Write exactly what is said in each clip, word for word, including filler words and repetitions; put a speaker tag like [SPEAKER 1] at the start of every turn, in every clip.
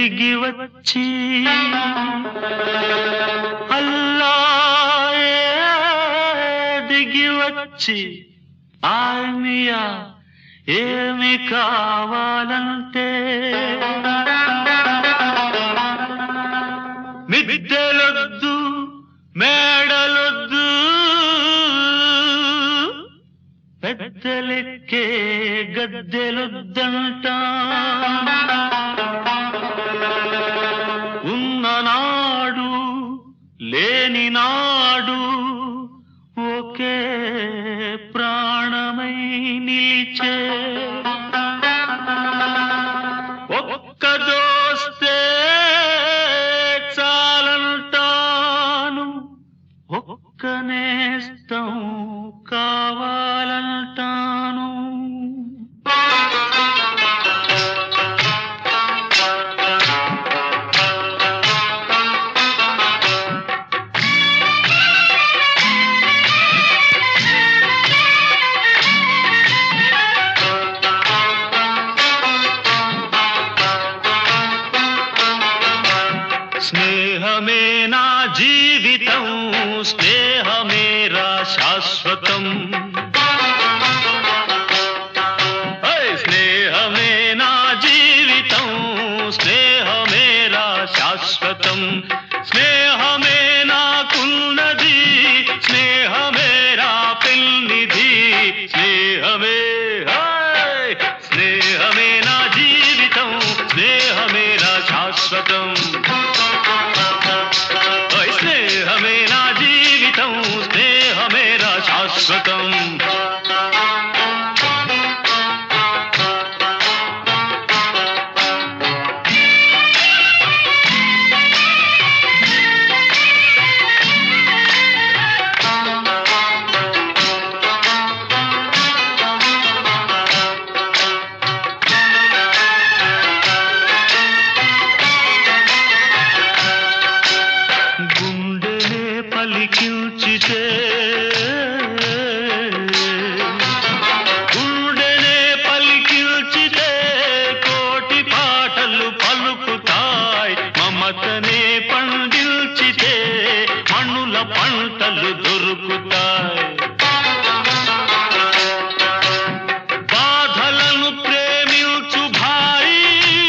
[SPEAKER 1] దిగి వచ్చి అల్లా దిగి వచ్చి ఆర్మియా ఏమి కావాలంటే మిద్దెలొద్దు మేడలొద్దు పెద్దలెక్కే గద్దెలొద్దంట ఉన్ననాడు లేని నాడు ఒకే ప్రాణమై నిలిచే ఒక్క దోస్తే చాలంటాను ఒక్క నేస్తం కావాలంటాను స్నేహమే నా జీవితం స్నేహమేరా శాశ్వతం స్నేహమే నా జీవితం స్నేహమేరా శాశ్వతం స్నేహమే నాకున్నది స్నేహమేరా పెన్నిధి స్నేహమే స్నేహమే నా జీవితం స్నేహమేరా శాశ్వతం స్నేహమే నా జీవితం స్నేహమేరా శాశ్వతం పలికించితే గుండెనే పలికించితే కోటి పాటలు పలుకుతాయి మమతనే పండించితే మణుల పంటలు దొరుకుతాయి బాధలను ప్రేమించు భాయి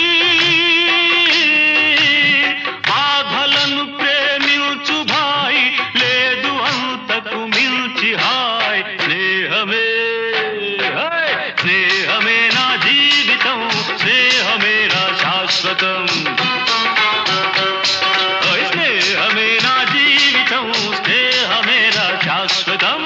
[SPEAKER 1] బాధలను ప్రేమించు భాయి లేదు అంతకు మించి హాయ్ స్నేహమే స్నేహమే నా జీవితం స్నేహమేరా శాశ్వతం స్నేహమే నా జీవితం స్నేహమేరా శాశ్వతం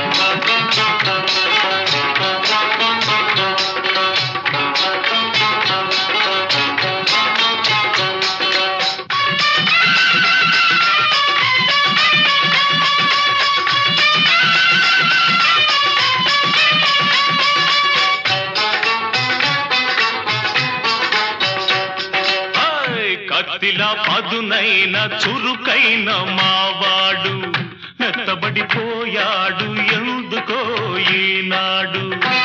[SPEAKER 1] కత్తిలా పదునైన చురుకైన మావాడు మెత్తబడిపోయాడు ఎందుకో ఈనాడు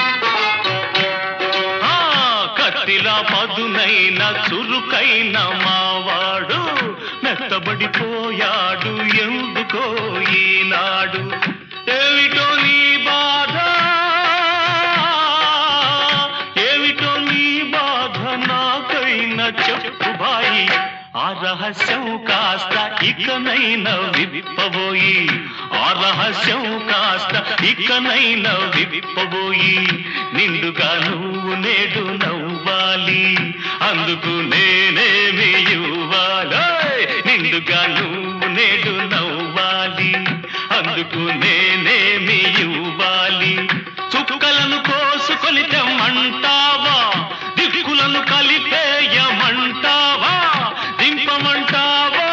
[SPEAKER 1] కత్తిలా పదునైన చురుకైన మావాడు మెత్తబడిపోయాడు ఎందుకో ఈనాడు ఏమిటో నీ బాధ ఏమిటో నీ బాధ నాకైనా చెప్పు భాయి ఆ రహస్యం కాస్త ఇకనైనా విప్పబోయి ఆ రహస్యం కాస్త ఇకనైనా విప్పబోయి నిండుగా నువ్వు నేడు నవ్వాలి అందుకు నేనేమి ఇవ్వాలి నిండుగా నువ్వు నేడు నవ్వాలి అందుకు నేనేమి ఇవ్వాలి చుక్కలను కోసుకొని తెమ్మంటావా దిక్కులను కలిపేయమంటావా దింపమంటావా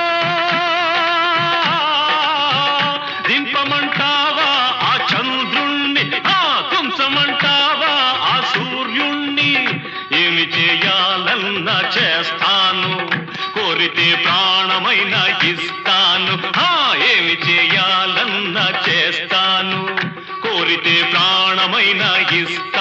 [SPEAKER 1] దింపమంటావా ఆ చంద్రుణ్ణి ఆ తుంచమంటావా ఆ సూర్యుణ్ణి ఏమి చేయాలన్నా చేస్తాను కోరితే ప్రాణమైనా ఇస్తాను ఏమి చేయాలన్నా చేస్తాను కోరితే ప్రాణమైనా ఇస్తాను